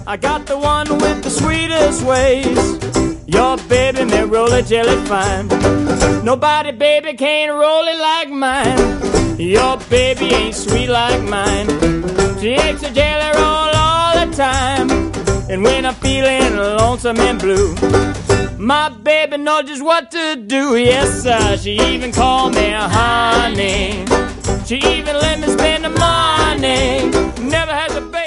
I got the one with the sweetest ways. Your baby may roll it jelly fine. Nobody, baby, can't roll it like mine. Your baby ain't sweet like mine. She makes a jelly roll all the time. And when I'm feeling lonesome and blue, my baby knows just what to do. Yes, sir, she even called me honey. She even let me spend the money. Never has a baby.